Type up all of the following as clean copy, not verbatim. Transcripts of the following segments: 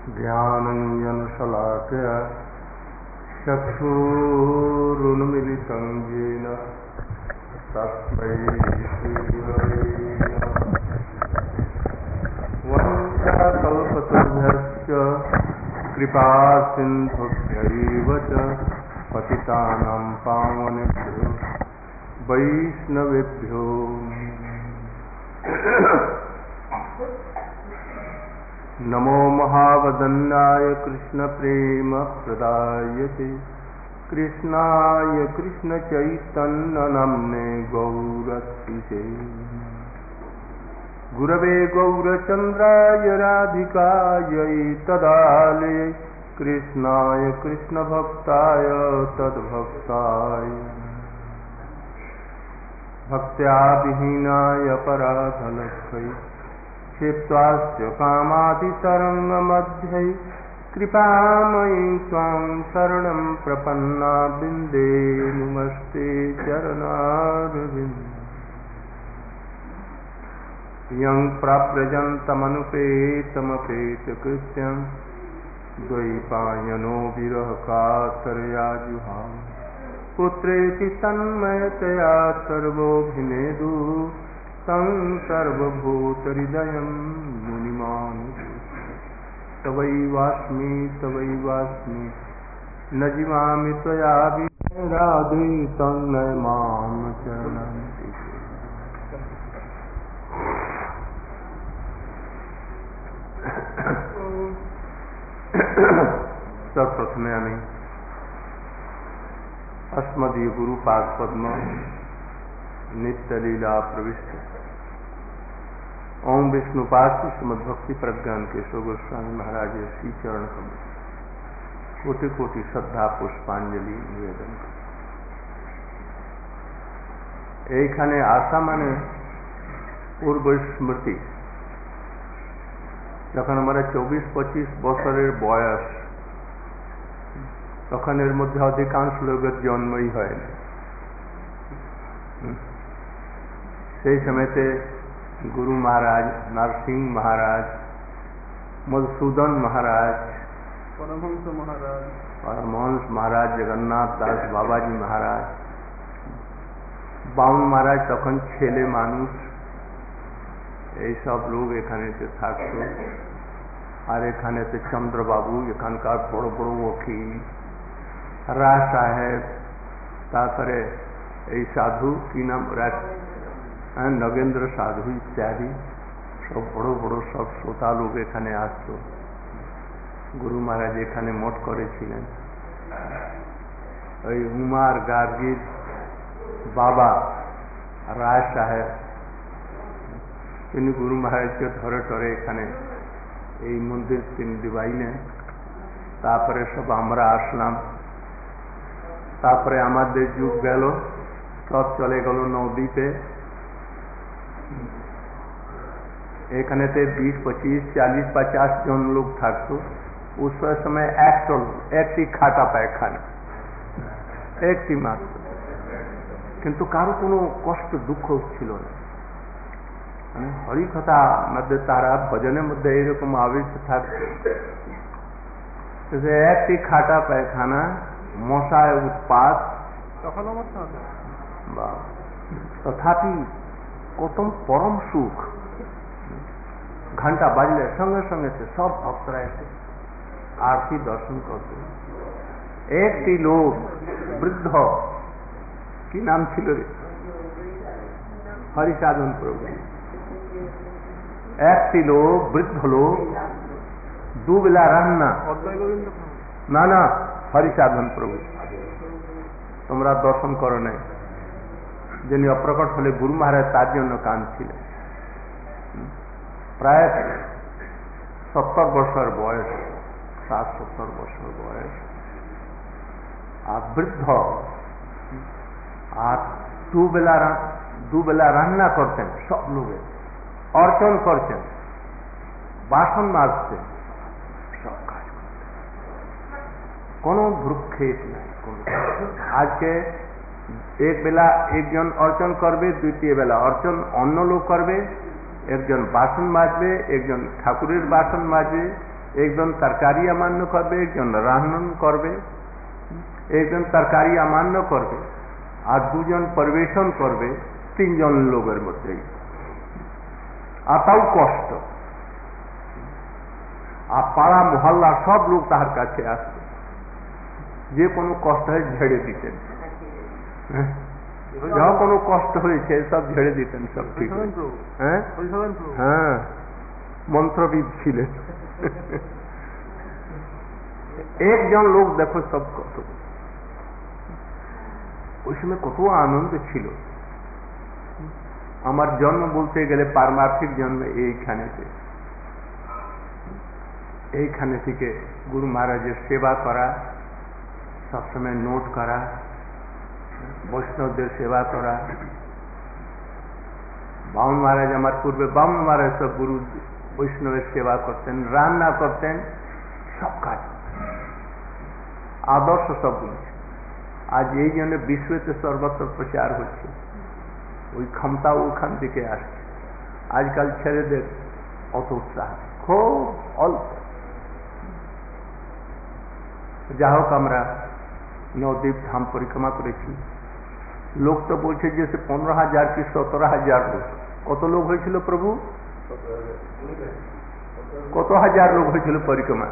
ज्ञानञ्जनशलाकया चक्षुरुन्मिलितं येन तस्मै श्रीगुरवे नमः। वंशाकल्पतरुभ्यश्च कृपासिन्धुभ्यैव च पतितानां पावनेभ्यो वैष्णवेभ्यो नमो महावदन्नाय कृष्णप्रेमप्रदायते कृष्णाय कृष्णचैतन्यनाम्ने गौरतिसे गुरवे गौरचन्द्राय राधिकायै तदालये कृष्णाय कृष्णभक्ताय तद्भक्ताय भक्त्या विहीनाय अपराधलक्षै क्षेत्वास्य कामादितरङ्गमध्ये कृपामयी त्वां शरणं प्रपन्ना बिन्दे नमस्ते चरणारविन्दे। यं प्राप्यजन्तमनुपेतमपेतकृत्यं द्वैपायनो विरहकातरया जुहाव पुत्रेति तन्मयतया सर्वोऽभिनेदु तं सर्वभूतहृदयं मुनिमानुष तवैवास्मि न जीवामि त्वया विना राधे तन्मय मां चरणन्ति। सर्वप्रथमे आम्ही अस्मदीय गुरुपाद पद्म नित्यलीला प्रविष्ट ओम विष्णुपाद श्रीमद्भक्ति प्रज्ञान केशव गोस्वामी महाराज श्री चरण कमल कोटि कोटि श्रद्धा पुष्पांजलि निवेदन এইখানে আসা মানে পূর্ব স্মৃতি। যখন আমরা 24-25 বছরের বয়স, তখন এর মধ্যে অধিকাংশ লোকের জন্মই হয় না। সেই সময়তে गुरु महाराज, नरसिंह महाराज, मधुसूदन महाराज, परमहंस महाराज, जगन्नाथ दास बाबाजी महाराज, बाउन महाराज तखन छेले मानुष, এই সব লোক এখানেতে থাকতো। আর এখানেতে চন্দ্রবাবু, এখানকার বড় বড় উকিল, রায় সাহেব, তারপরে এই সাধু কি নাম नगेंद्र साधु इत्यादि सब बड़ो बड़ो सब श्रोता लोग एखाने आसतो। गुरु महाराज एखाने मठ करेছিলেন। ওই উমার গার্গীর বাবা রায় সাহেব তিনি গুরু মহারাজকে ধরে টরে এখানে এই মন্দির তিনি দিবাইলেন। তারপরে সব আমরা আসলাম। তারপরে আমাদের যুগ গেল, সব চলে গেল নবদ্বীপে। এখানেতে 20, 25, 40, 50 জন লোক থাকতো। उस समय একটি খাটা পায়খানা, একটি মাত্র, কিন্তু কারো কোনো কষ্ট দুঃখ ছিল না। মানে হরিকথা মধ্যে তারা ভজনের মধ্যে এইরকম আবেশ থাকতো যে একটি খাটা পায়খানা, মশায় উৎপাত, তথাপি কত পরম সুখ। ঘন্টা বাজলে সঙ্গে সঙ্গে সব ভক্তরা এসে আরতি দর্শন করত। একটি লোক বৃদ্ধ, কি নাম ছিল রে, হরিসাধন প্রভু। একটি লোক, বৃদ্ধ লোক, দুবেলা রান্না, না না হরিসাধন প্রভু, তোমরা দর্শন করো নাই। যিনি অপ্রকট হলে গুরু মহারাজ তার জন্য কাঁদছিলেন। প্রায় 70 বছর বয়স, 60-70 বছর বয়স, আর বৃদ্ধ, আর দুবেলা রান্না করতেন, সব লোকে অর্চন করছেন, বাসন মাজতেন, সব কাজ করতেন, কোনো ভ্রুক্ষেপ নাই। আজকে এক বেলা একজন অর্চন করবে, দ্বিতীয় বেলা অর্চন অন্য লোক করবে, একজন বাসন মাজবে, একজন ঠাকুরের বাসন মাজবে, একজন তরকারি অমান্য করবে, একজন রান্না করবে, একজন তরকারি অমান্য করবে, আর দুজন পরিবেশন করবে 3 জন লোকের মধ্যেই, আর তাও কষ্ট। আর পাড়া মহল্লা সব লোক তাহার কাছে আসবে, যে কোনো কষ্ট হয় ঝেড়ে দিতেন। যা কোনো কষ্ট হয়েছে সব ঝেড়ে দিতেন, সব ঠিক। হ্যাঁ হ্যাঁ, মন্ত্রবিদ ছিলেন। একজন লোক দেখো সব কত, ওই সময় কত আনন্দ ছিল। আমার জন্ম বলতে গেলে পারমার্থিক জন্ম এইখানে থেকে গুরু মহারাজের সেবা করা, সবসময় নোট করা, বৈষ্ণবদের সেবা করা। বামন মহারাজ আমার পূর্বে, বামন মহারাজ সব গুরু বৈষ্ণবের সেবা করতেন, রান্না করতেন, সব কাজ আদর্শ সব বলছে। আজ এই জন্য বিশ্বতে সর্বত্র প্রচার হচ্ছে, ওই ক্ষমতা ওখান থেকে আসছে। আজকাল ছেলেদের অত উৎসাহ খুব অল্প। যা হোক, আমরা নবদ্বীপ ধাম পরিক্রমা করেছি। লোক তো বলছে যে 15,000 কি 17,000 লোক। কত লোক হয়েছিল প্রভু? কত হাজার লোক হয়েছিল পরিক্রমা?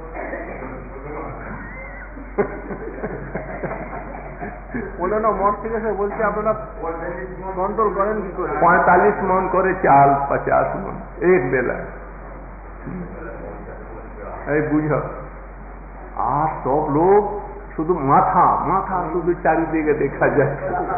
মন থেকে বলছে আপনারা কন্ট্রোল করেন কি করে? 45 মন করে চাল, 50 মন এক বেলা, এই বুঝ। আর সব লোক শুধু মাথা মাথা, শুধু চারিদিকে দেখা যায়,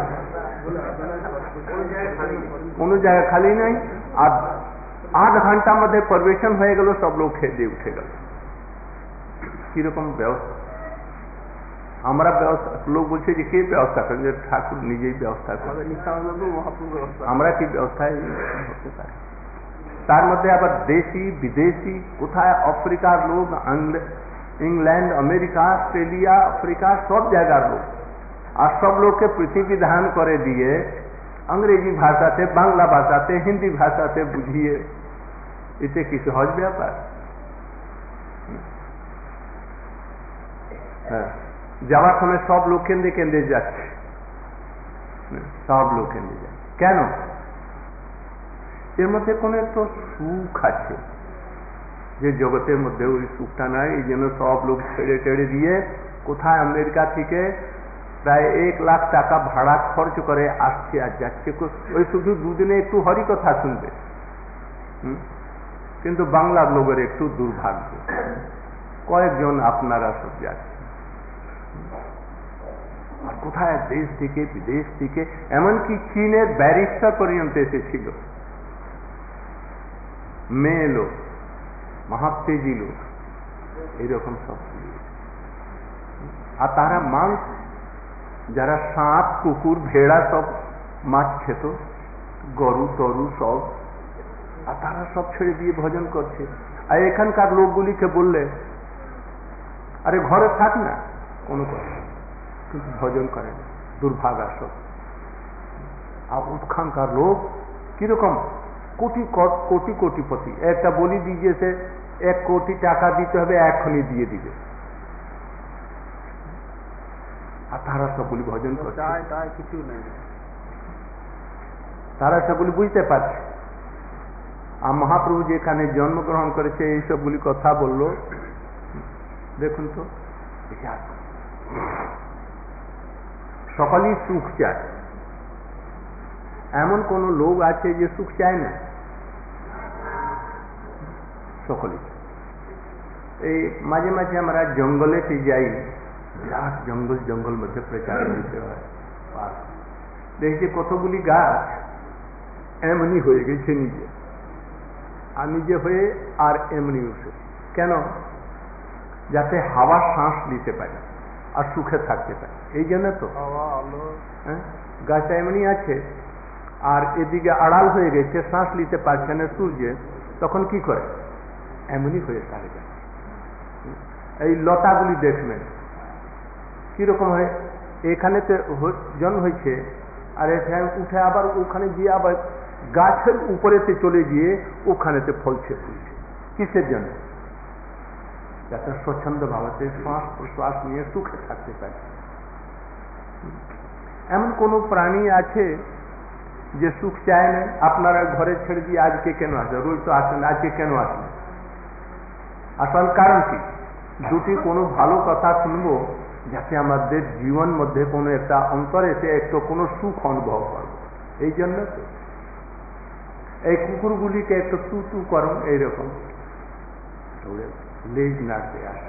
কোন জায়গা খালি নাই। আর 8 ঘন্টার মধ্যে পরিবেশন হয়ে গেল, সব লোক খেয়ে দিয়ে উঠে গেল। কিরকম ব্যবস্থা! আমরা ব্যবস্থা, লোক বলছে যে কে ব্যবস্থা করবে? ঠাকুর নিজেই ব্যবস্থা করে। আমরা কি ব্যবস্থায় হতে পারি? তার মধ্যে আবার দেশি বিদেশি, কোথায় আফ্রিকার লোক, ইংল্যান্ড, আমেরিকা, অস্ট্রেলিয়া, আফ্রিকা, সব জায়গার লোক। আর সব লোককে পৃথিবী ধান করে দিয়ে अंग्रेजी ভাষাতে, বাংলা ভাষাতে, হিন্দি ভাষাতে বুঝিয়ে, এতে কিছু হজ ব্যাপার? হ্যাঁ, যাওয়ার সময় সব লোক কেন্দ্রে কেন্দ্রে যাচ্ছে, সব লোক কেন্দ্রে যাচ্ছে। কেন? এর মধ্যে কোন একটা সুখ আছে, যে জগতের মধ্যে ওই সুখটা নাই। এই জন্য সব লোক ছেড়ে টেড়ে দিয়ে কোথায় আমেরিকা থেকে প্রায় 1 লাখ টাকা ভাড়া খরচ করে আসছে আর যাচ্ছে, ওই শুধু দুদিনে একটু হরি কথা শুনবে। কিন্তু বাংলার লোকের একটু দুর্ভাগ্য, কয়েকজন আপনারা সব যাচ্ছে। আর কোথায় দেশ থেকে বিদেশ থেকে, এমনকি চীনের ব্যারিস্টার পর্যন্ত এসেছিল, মেয়ে লোক, মহাত্মেজি লোক, এইরকম সব। আর তারা মাংস, যারা সাপ, কুকুর, ভেড়া সব মাছ খেত, গরু তরু সব, আর তারা সব ছেড়ে দিয়ে ভজন করছে। আর এখানকার লোকগুলিকে বললে আরে ঘরে থাক না, কোনো কথা, কিন্তু ভজন করে না, দুর্ভাগা সব। আর ওখানকার লোক কিরকম? কোটি কোটি কোটিপতি। একটা বলি দিয়েছে 1 কোটি টাকা দিতে হবে, এখনই দিয়ে দিবে। আর তারা সবগুলি ভজন করছে, কিছু নেই। তারা সবগুলি বুঝতে পারছে। আর মহাপ্রভু যেখানে জন্মগ্রহণ করেছে এই সবগুলি কথা বলল, দেখুন তো, বিচার সকলেই সুখ চায়। এমন কোন লোক আছে যে সুখ চায় না? সকলেই। এই মাঝে মাঝে আমরা জঙ্গলেতে যাই, বিরাট জঙ্গল মধ্যে প্রচার দিতে হয়, দেখছি কতগুলি গাছ এমনি হয়ে গেছে নিজে, আর নিজে হয়ে আর এমনি উঠে। কেন? যাতে হাওয়া শ্বাস নিতে পারে আর সুখে থাকতে পারে, এই জন্য তো। গাছটা এমনি আছে, আর এদিকে আড়াল হয়ে গেছে, শ্বাস নিতে পারছে না সূর্যে, তখন কি করে? এমনি হয়ে থাকে। এই লতাগুলি দেখবেন কিরকম হয়, এখানে তো জন্ম হয়েছে, আর এখানে উঠে আবার ওখানে গিয়ে আবার গাছের উপরেতে চলে গিয়ে ওখানেতে ফলছে ফুলছে। কিসের জন্য? যাতে স্বচ্ছন্দ ভাবে শ্বাস প্রশ্বাস নিয়ে সুখে থাকতে পারে। এমন কোন প্রাণী আছে যে সুখ চায় না? আপনারা ঘরে ছেড়ে দিয়ে আজকে কেন আসে? রোজ তো আসেন, আজকে কেন আসেন? আসল কারণ কি? দুটি কোনো ভালো কথা শুনবো, যাতে আমাদের জীবন মধ্যে কোনো একটা অন্তরে এসে একটু কোনো সুখ অনুভব করবো। এই জন্য তো এই কুকুরগুলিকে একটু তু তু করো, এইরকম লেজ নাড়তে আসে।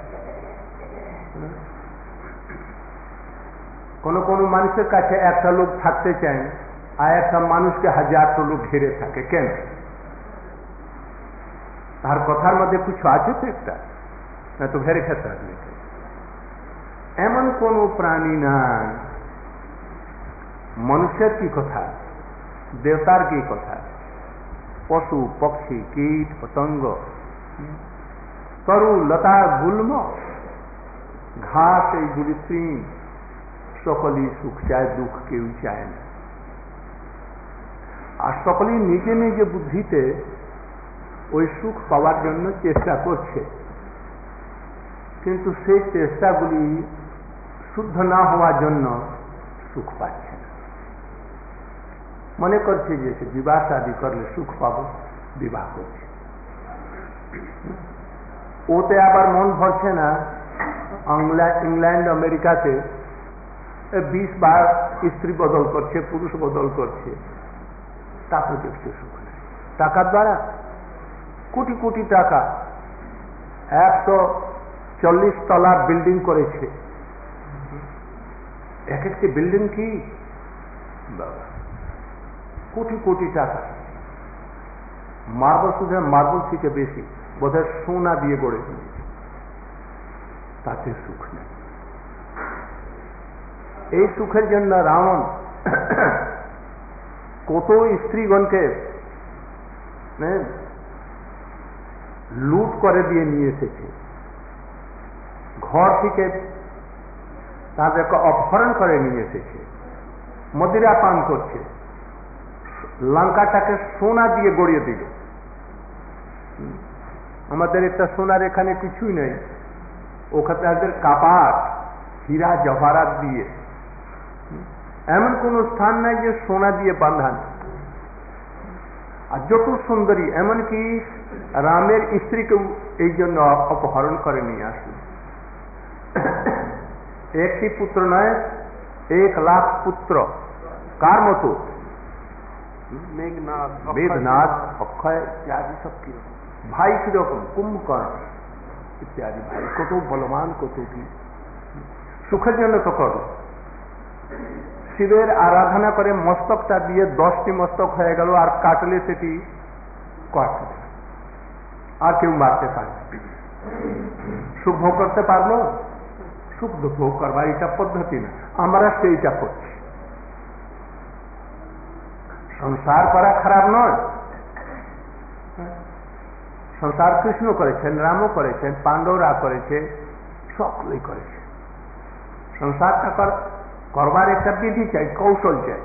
কোনো কোনো মানুষের কাছে একটা লোক থাকতে চায় না, আর একটা মানুষকে হাজারটা লোক ঘিরে থাকে। কেন? তার কথার মধ্যে কিছু আছে তো একটা, না তো ঘেরে খেতে হবে। এমন কোন প্রাণী নাই। মানুষের কি কথা, দেবতার কি কথা, পশু পক্ষী কীট পতঙ্গ, তরু লতা গুল্ম ঘাস, এইগুলি তৃণ, সকলেই সুখ চায়, দুঃখ কেউ চায় না। আর সকলেই নিজে নিজে বুদ্ধিতে ওই সুখ পাওয়ার জন্য চেষ্টা করছে, কিন্তু সেই চেষ্টাগুলি শুদ্ধ না হওয়ার জন্য সুখ পাচ্ছে না। মনে করছে যে সে বিবাহ শাদী করলে সুখ পাবো, বিবাহ করছে, ওতে আবার মন ভরছে না। ইংল্যান্ড আমেরিকাতে 20 বার স্ত্রী বদল করছে, পুরুষ বদল করছে, তারপরে দেখছে সুখ নেই। টাকার দ্বারা কোটি কোটি টাকা, 140 তলা বিল্ডিং করেছে। এক একটি বিল্ডিং কি বাবা, কোটি কোটি টাকা। মার্বল, শুধু মার্বল থেকে বেশি বোধহয় সোনা দিয়ে গড়ে তুলেছে, তাতে সুখ নেই। এই সুখের জন্য রাবণ কত স্ত্রীগণকে লুট করে দিয়ে নিয়ে এসেছে, ঘর থেকে তাদেরকে অপহরণ করে নিয়ে এসেছে, মদিরা পান করছে, লঙ্কাটাকে সোনা দিয়ে গড়িয়ে দিল। আমাদের একটা সোনার এখানে কিছুই নেই, ওখানে তাদের কাপাট হীরা জহরাত দিয়ে, এমন কোন স্থান নাই যে সোনা দিয়ে বাঁধা নেই। আর যত সুন্দরী, এমনকি রামের স্ত্রীকেও এই জন্য অপহরণ করে নিয়ে আসলো। একটি পুত্র নয়, 1 লাখ পুত্র। কার মতো? মেঘনাদ, অক্ষয় ইত্যাদি সব কিরকম ভাই, কিরকম কুম্ভকর্ণ ইত্যাদি ভাই, কত বলবান, কত কি। সুখের জন্য তো করো। শিবের আরাধনা করে মস্তকটা দিয়ে 10টি মস্তক হয়ে গেল, আর কাটলে সেটি কাটবে, আর কেউ মারতে পারে। সুখ ভোগ করতে পারলো? সুখ ভোগ করবার এটা পদ্ধতি না, আমরা সেইটা করছি। সংসার করা খারাপ নয়, সংসার কৃষ্ণ করেছেন, রামও করেছেন, পাণ্ডবরা করেছে, সকলেই করেছে। সংসারটা করবার একটা বিধি চাই, কৌশল চাই।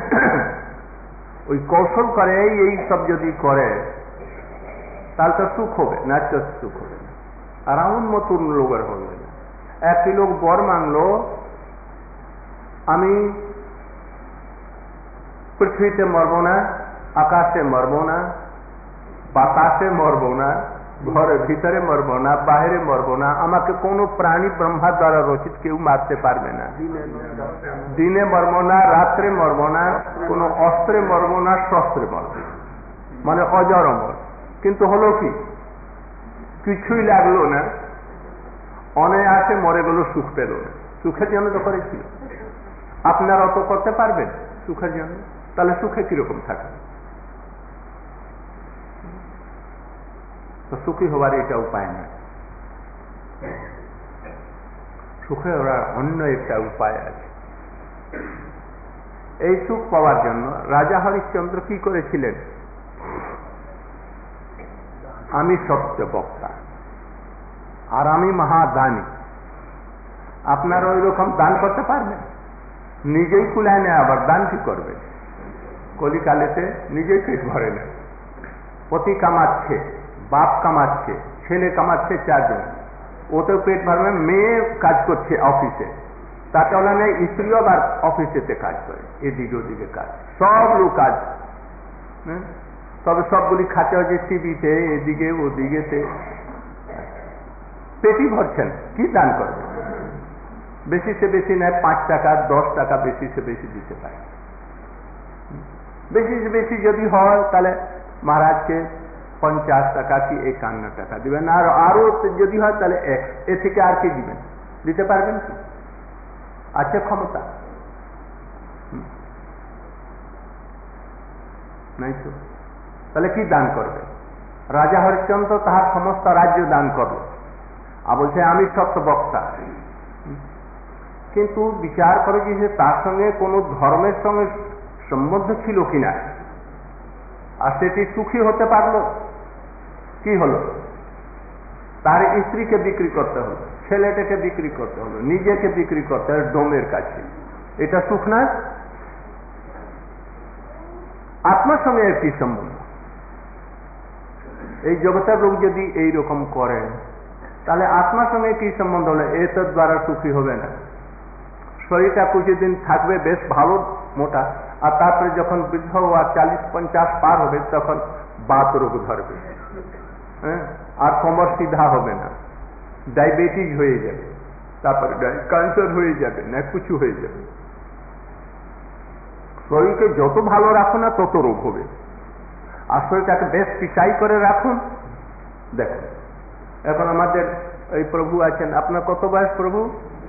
ওই কৌশল করে এই সব যদি করে তাহলে তো সুখ হবে না, তো সুখ হবে না। আর এমন মতন লোকের হবে না। একটি লোক বর মানলো, আমি পৃথিবীতে মরবো না, আকাশে মরবো না, বাতাসে মরবো না, ঘরের ভিতরে মরবো না, বাইরে মরবো না, আমাকে কোনো প্রাণী ব্রহ্মা দ্বারা রচিত কেউ মারতে পারবে না। দিনে মরবো না, রাত্রে মরবো না, কোনো অস্ত্রে মরবো না, শস্ত্রে মরবো, মানে অজর অমর। কিন্তু হলো কি, কিছুই লাগলো না, অনায়াসে মরে গেল, সুখ পেল না। সুখের জন্য তো করেছিল। আপনারা অত করতে পারবেন সুখের জন্য? তাহলে সুখে কিরকম থাকে? তো সুখী হবার এটা উপায় না। সুখে হওয়ার অন্য একটা উপায় আছে। এই সুখ পাওয়ার জন্য রাজা হরিশ্চন্দ্র কি করেছিলেন? আমি সত্য বক্তা আর আমি মহাদানী। আপনারা ওই রকম দান করতে পারবেন? নিজেই কুলায় নেয়, আবার দান কি করবে? কলিকালেতে নিজেই পেট ভরে নেয়। পতি কামাচ্ছে, বাপ কামাচ্ছে, ছেলে কামাচ্ছে 4 জন, ওতেও পেট ভরবে, মেয়ে কাজ করছে অফিসে, তার তুলনায় স্ত্রীও আবার অফিসেতে কাজ করে, এদিকে ওদিকে কাজ, সব লোক কাজ, তবে সবগুলি খাতে হচ্ছে টিভিতে, এদিকে ওদিকেতে, পেটই ভরছেন, কি দান করবে? বেশি সে বেশি নেয় 5 টাকা 10 টাকা, বেশি সে বেশি দিতে পারে। বেশি সে বেশি যদি হয় তাহলে মহারাজকে 50 টাকা কি 51 টাকা দিবেন, আর আরো যদি হয় তাহলে এ থেকে আর কি দিবেন? দিতে পারবেন কি? আছে ক্ষমতা? নাই তো। তাহলে কি দান করবে? রাজা হরিশ্চন্দ্র তাহার সমস্ত রাজ্য দান করলো, আর বলছে আমি সত্য বক্তা। কিন্তু বিচার করে যে তার সঙ্গে কোন ধর্মের সঙ্গে সম্বন্ধ ছিল কিনা, আর সেটি সুখী হতে পারলো? কি হলো? তার স্ত্রীকে বিক্রি করতে হলো, ছেলেটাকে বিক্রি করতে হলো, নিজেকে বিক্রি করতে হলো ডোমের কাছে। এটা সুখ না? আত্মার সঙ্গে এর কি সম্বন্ধ? এই জগতের লোক যদি এইরকম করেন তাহলে আত্মার সঙ্গে কি সম্বন্ধ হলো? এটার দ্বারা সুখী হবে না। শরীরটা কিছুদিন থাকবে বেশ ভালো মোটা, আর তারপরে যখন বৃদ্ধ আর 40-50 পার হবে তখন বাত রোগ ধরবে, হ্যাঁ, আর কোমর সিধা হবে না, ডায়াবেটিস হয়ে যাবে, তারপরে ক্যান্সার হয়ে যাবে, না কিছু হয়ে যাবে। শরীরকে যত ভালো রাখো না তত রোগ হবে, আর শরীরটাকে বেশ পিসাই করে রাখুন। দেখুন এখন আমাদের এই প্রভু আছেন, আপনার কত বয়স প্রভু?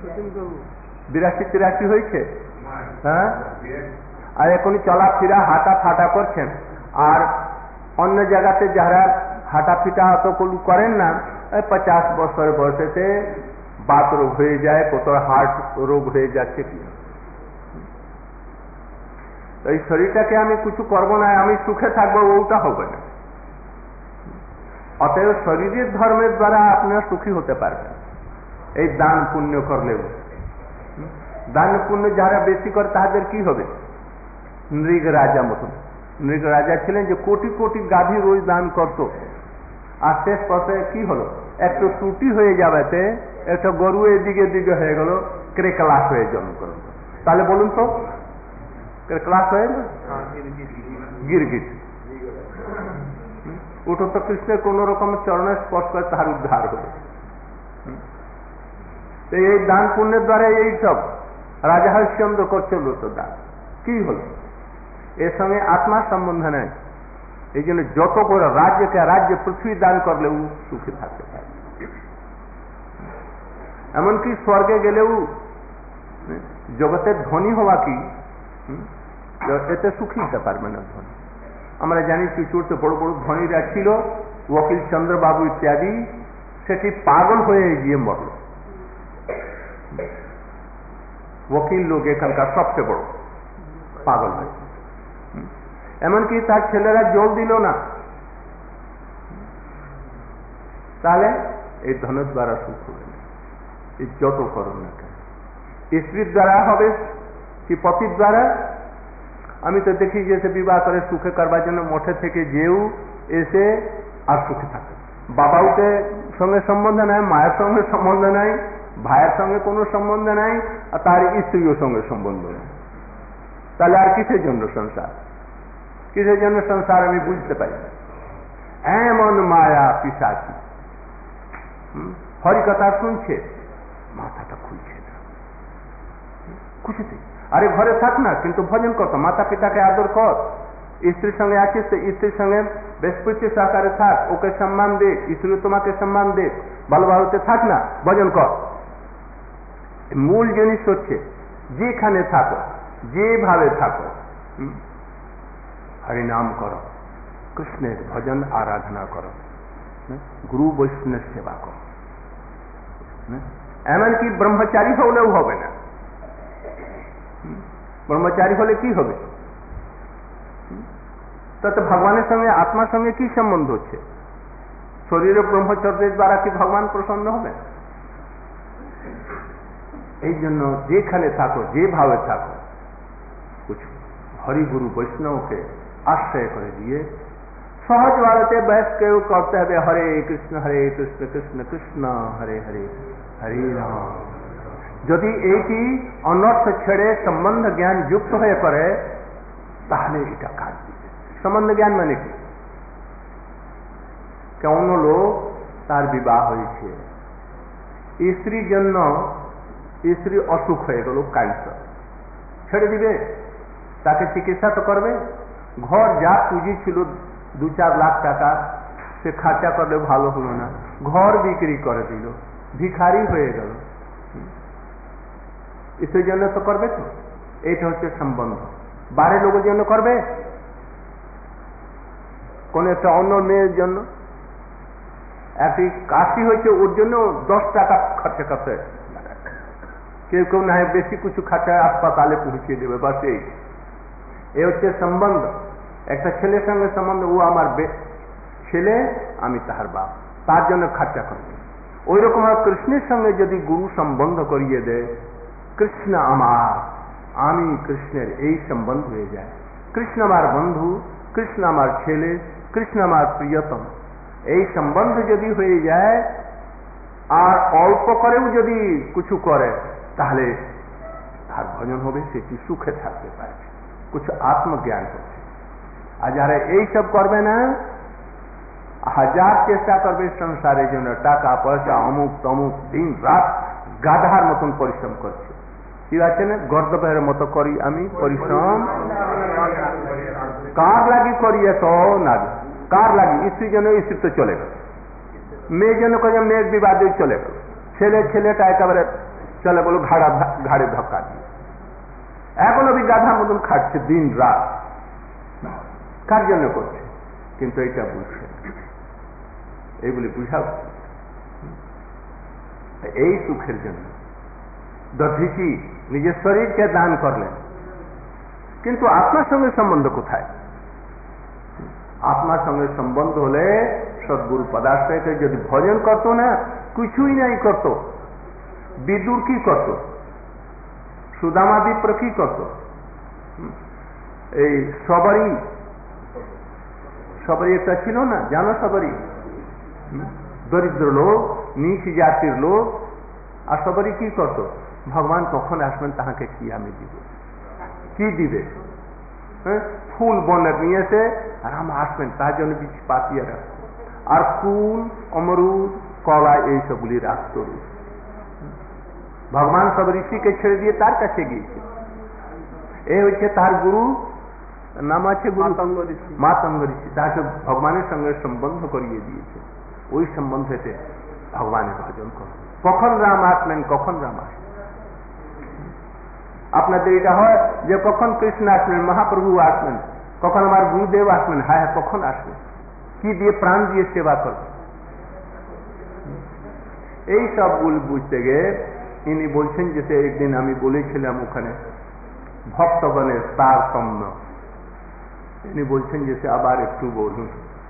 82-83 হয়েছে, হ্যাঁ, আর এখনই চলাফেরা হাঁটা ফাটা করছেন। আর অন্য জায়গাতে যারা হাঁটা ফিটা অত করেন না, 50 বছর বয়সেতে বাত রোগ হয়ে যায়, কত হার্ট রোগ হয়ে যাচ্ছে। কি এই শরীরটাকে আমি কিছু করবো না, আমি সুখে থাকবো, ওটা হবে না। অতএব শরীরের ধর্মের দ্বারা আপনারা সুখী হতে পারবেন, এই দান পুণ্য করলেও। দান পুণ্য যারা বেশি করে তাদের কি হবে? নৃগ রাজা মতন। নৃগ রাজা ছিলেন যে কোটি কোটি গাভী রোজ দান করত, আর শেষ পথে কি হলো? একটু ত্রুটি হয়ে যাবেতে একটা গরু এদিকে দিকে হয়ে গেল, ক্রেকলাস হয়ে জন্ম করল। তাহলে বলুন তো, ক্লাস হয়ে না গিরগিট ওটা তো কৃষ্ণের কোন রকম চরণের স্পর্শ করে তাহার উদ্ধার হলো। এই দান পুণ্যের দ্বারা এই সব রাজা হরিশ্চন্দ্র করছিল তো দান, কি হলো? এর সঙ্গে আত্মার সম্বন্ধ নেই। এই জন্য যত করে রাজ্যে পৃথিবী দান করলেও সুখে থাকতে পারে। এমনকি স্বর্গে গেলেও জগতের ধনী হওয়া কি এতে সুখী হতে পারবে না। ধনী আমরা জানি চুচুড়তে বড় বড় ধনীরা ছিল, ওকিল চন্দ্রবাবু ইত্যাদি, সেটি পাগল হয়ে গিয়ে মরল। ওকিল লোক এখানকার সবচেয়ে বড় পাগল হয়ে, এমনকি তার ছেলেরা জল দিল না। তাহলে এই ধনের দ্বারা সুখ হবে না, এই যত করো না কেন। স্ত্রীর দ্বারা হবে কি পতির দ্বারা? আমি তো দেখি যে সে বিবাহ করে সুখে করবার জন্য মঠে থেকে যেও এসে আর সুখে থাকে। বাবাউকে সঙ্গে সম্বন্ধ নাই, মায়ের সঙ্গে সম্বন্ধ নাই, ভাইয়ের সঙ্গে কোনো সম্বন্ধ নাই, আর তার স্ত্রীর সঙ্গে সম্বন্ধ নেই। তাহলে আর কিসের জন্য সংসার? কিসের জন্য সংসার আমি বুঝতে পারি না। এমন মায়া পিশাচি, হরিকথা শুনছে মাথাটা খুলছে না খুশিতে। আরে ঘরে থাক না, কিন্তু ভজন কর, মাতা পিতাকে আদর কর, স্ত্রীর সঙ্গে আছিস তো স্ত্রীর সঙ্গে বেশপ্রীতি সহকারে থাক, ওকে সম্মান দে, স্ত্রী তোমাকে সম্মান দে, ভালোভাবে থাক না, ভজন কর। মূল জিনিস হচ্ছে যেখানে থাকো, যেভাবে থাকো, হরিনাম করো, কৃষ্ণের ভজন আরাধনা করো, গুরু বৈষ্ণব সেবা করো। এমনকি ব্রহ্মচারী হলেও হবে না। ব্রহ্মচারী হলে কি হবে? তাতে ভগবানের সঙ্গে আত্মার সঙ্গে কি সম্বন্ধ হচ্ছে? শরীরে ব্রহ্মচর্যের দ্বারা কি ভগবান প্রসন্ন হবে? এই জন্য যেখানে থাকো, যেভাবে থাকো, হরি গুরু বৈষ্ণবকে আশ্রয় করে দিয়ে সহজ ভারতে ব্যাস কেউ করতে হবে হরে কৃষ্ণ কৃষ্ণ কৃষ্ণ হরে হরে হরে রাম। যদি এইটি অনর্থ ছেড়ে সম্বন্ধ জ্ঞান যুক্ত হয়ে করে তাহলে এটা কাজ দিবে। সম্বন্ধ জ্ঞান মানে কি? কোন লোক তার বিবাহ হয়েছে, স্ত্রীর জন্য স্ত্রী অসুখ হয়ে গেল, ক্যান্সার, ছেড়ে দিবে? তাকে চিকিৎসা তো করবে। ঘর যা পুঁজি ছিল 2-4 লাখ টাকা সে খরচা করলে ভালো হলো না, ঘর বিক্রি করে দিল, ভিখারি হয়ে গেল, স্ত্রীর জন্য তো করবে তো। এইটা হচ্ছে সম্বন্ধ। বাড়ির লোকের জন্য করবে? কোন একটা অন্য মেয়ের জন্য একটি কাশি হয়েছে, ওর জন্য 10 টাকা খরচা করতে, কেউ কেউ না হয় বেশি কিছু খরচা হাসপাতালে পৌঁছে দেবে, বাস এই হচ্ছে সম্বন্ধ। একটা ছেলের সঙ্গে সম্বন্ধ, ও আমার ছেলে, আমি তাহার বাপ, তার জন্য খরচা করবে। ওই রকম কৃষ্ণের সঙ্গে যদি গুরু সম্বন্ধ করিয়ে দেয়, কৃষ্ণ আমার, আমি কৃষ্ণের, এই সম্বন্ধ হয়ে যায়। কৃষ্ণ আমার বন্ধু, কৃষ্ণ আমার ছেলে, কৃষ্ণ আমার প্রিয়তম, এই সম্বন্ধ যদি হয়ে যায়, আর অল্প করেও যদি কিছু করে তাহলে তার ভজন হবে, সেটি সুখে থাকতে পারে, কিছু আত্মজ্ঞান হচ্ছে। আর যারা এইসব করবে না, 1000 চেষ্টা করবে সংসারের জন্য, টাকা পয়সা অমুক তমুক, দিন রাত গাধার মতন পরিশ্রম করছে। কি আছে না, গর্দভের মতো করি আমি পরিশ্রম, কার লাগি করি এত না, কার লাগি? স্ত্রীর জন্য স্ত্রী তো চলে গেল, মেয়ের জন্য কে মেয়ের বিবাদে চলে গেল, ছেলেটা একেবারে চলে গেল ঘাড়ে ধক্কা দিয়ে, এখনো গাধার মতন খাচ্ছে দিন রাত। কার জন্য করছে? কিন্তু এটা বুঝছে, এইগুলি বুঝা, এই সুখের জন্য দধিচি নিজের শরীরকে দান করলেন, কিন্তু আপনার সঙ্গে সম্বন্ধ কোথায়? আপনার সঙ্গে সম্বন্ধ হলে সদ্গুরু পদাশ্রয়কে যদি ভজন করতো না, কিছুই নাই করতো। বিদুর কি করত? সুদামা বিপ্র কি করত? এই সবারই একটা ছিল না, জানো? সবারই দরিদ্র লোক, নিচ জাতির লোক, আর সবারই কি করত? ভগবান কখন আসবেন, তাহাকে কি আমি দিব, কি দিবে? ফুল বনের নিয়েছে, আর আমার আসবেন তার জন্য বীজ পাতিয়ে রাখত, আর কুল, অমরুদ, কলা এইসবগুলি রাখত। ভগবান সব ঋষিকে ছেড়ে দিয়ে তার কাছে গিয়েছে। এই হচ্ছে তার গুরু, নাম আছে মাতঙ্গ ঋষি। তাকে ভগবানের সঙ্গে সম্বন্ধ করিয়ে দিয়েছে। ওই সম্বন্ধেতে ভগবানের ভজন কর। কখন রাম আসলেন, কখন রাম আসলেন? আপনাদের এটা হয় যে কখন কৃষ্ণ আসলেন, মহাপ্রভু আসলেন, কখন আমার গুরুদেব আসবেন, হ্যাঁ কখন আসবেন, কি দিয়ে প্রাণ দিয়ে সেবা করবেন? এই সবগুলো বুঝতে গিয়ে ইনি বলছেন, যেতে একদিন আমি বলেছিলাম ওখানে ভক্তগণের তারতম্য, ইনি বলছেন যে আবার একটু বলুন।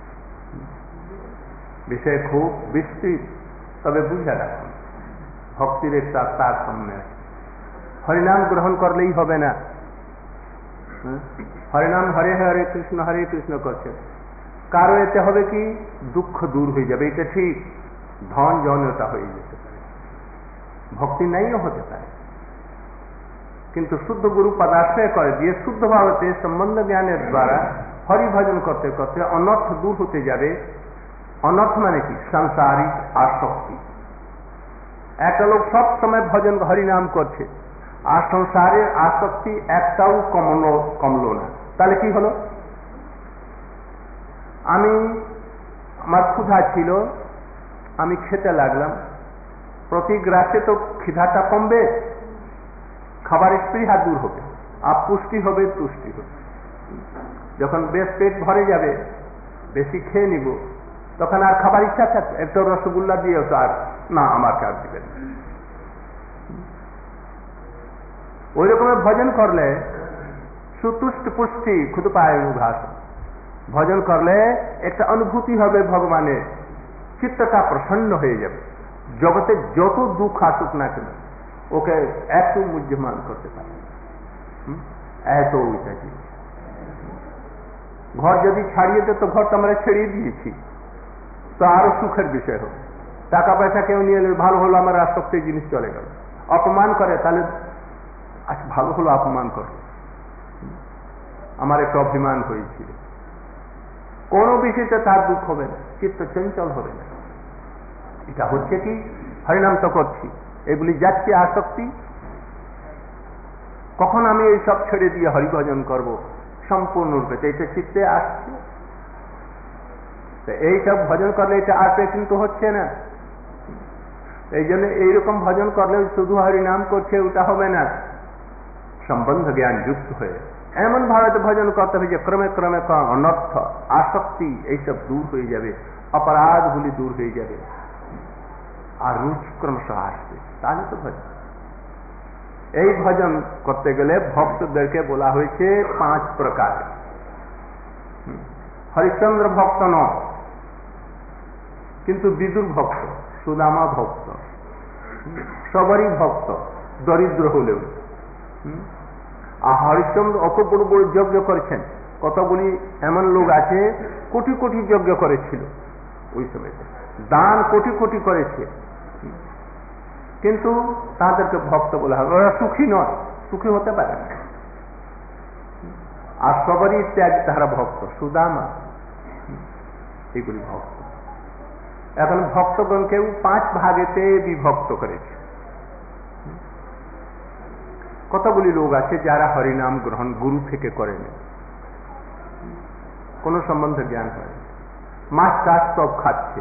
বিষয় খুব বিস্তৃত, তবে বুঝে রাখুন ভক্তির একটা তারতম্য আছে। হরিনাম গ্রহণ করলেই হবে না। হরিনাম হরে হরে কৃষ্ণ করছে, কারো এতে হবে কি দুঃখ দূর হয়ে যাবে, এটা ঠিক, ধন জনতা হয়ে যেতে পারে, ভক্তি নাইও হতে পারে। কিন্তু শুদ্ধ গুরু পদাশ্রয় করে দিয়ে শুদ্ধ ভাবতে সম্বন্ধ জ্ঞানের দ্বারা হরি ভজন করতে করতে অনর্থ দূর হতে যাবে। অনর্থ মানে কি? সাংসারিক আসক্তি। একটা লোক সব সময় ভজন হরিনাম করছে, আর সংসারের আসক্তি একটাও কমলো না, তাহলে কি হলো? আমার ক্ষুধা ছিল, আমি খেতে লাগলাম, প্রতি গ্রাসে তো খিদাটা কমবে, খাবারের স্পৃহা দূর হবে, আর পুষ্টি হবে, তুষ্টি হবে। যখন বেশ পেট ভরে যাবে, বেশি খেয়ে নিব, তখন আর খাবার ইচ্ছা থাকবে, একটা রসগোল্লা দিয়ে তো আর না, আমাকে আর দিবেন। ওই রকমের ভজন করলে সুতুষ্ট পুষ্টি খুদ পায় ঘাস। ভজন করলে একটা অনুভূতি হবে ভগবানের, চিত্তটা প্রসন্ন হয়ে যাবে। জগতে যত দুঃখ আসুক না কেন, ওকে এত মুহ্যমান করতে পারে, এত ওইটা কি। ঘর যদি ছাড়িয়ে দিত, ঘর তো আমরা ছেড়িয়ে দিয়েছি, তো আরো সুখের বিষয় হোক। টাকা পয়সা কেউ নিয়ে এলে ভালো হলো, আমার আসক্তি জিনিস চলে গেল। অপমান করে, তাহলে আচ্ছা ভালো হলো অপমান করো, আমার একটু অভিমান হয়েছিল। কোনো বিষয়তে তার দুঃখ হবে না, চিত্ত চঞ্চল হবে না। এটা হচ্ছে কি, হরিনাম তো করছি, এগুলি যাচ্ছে আসক্তি। কখন আমি এইসব ছেড়ে দিয়ে হরিভজন করব সম্পূর্ণরূপে, এটা চিত্তে আসছে। এইসব ভজন করলে এটা আসবে, কিন্তু হচ্ছে না। এই জন্য এইরকম ভজন করলে শুধু হরিনাম করছে ওটা হবে না, সম্বন্ধ জ্ঞান যুক্ত হয়ে এমন ভাবে ভজন করতে হবে যে ক্রমে ক্রমে অনর্থ আসক্তি এইসব দূর হয়ে যাবে, অপরাধগুলি দূর হয়ে যাবে, আর রুচি ক্রমশ আসবে, তাহলে তো ভজন। এই ভজন করতে গেলে ভক্তদেরকে বলা হয়েছে 5 প্রকার। হরিশ্চন্দ্র ভক্ত নয়, কিন্তু বিদুর ভক্ত, সুদামা ভক্ত, সবারই ভক্ত, দরিদ্র হলেও। আর হরিশ্চন্দ্র অত বড় বড় যজ্ঞ করেছেন, কতগুলি এমন লোক আছে কোটি কোটি যজ্ঞ করেছিল ওই সময়, দান কোটি কোটি করেছে, কিন্তু তাদেরকে ভক্ত বলা হয়। ওরা সুখী নয়, সুখী হতে পারে না। আর সবারই ত্যাগ তারা ভক্ত, সুদামা এগুলি ভক্ত। এখন ভক্তগণকেও 5 ভাগেতে বিভক্ত করেছে। কতগুলি লোক আছে যারা হরিনাম গ্রহণ গুরু থেকে করেন, কোন সম্বন্ধ জ্ঞান হয়, মাছ চাষ সব খাচ্ছে,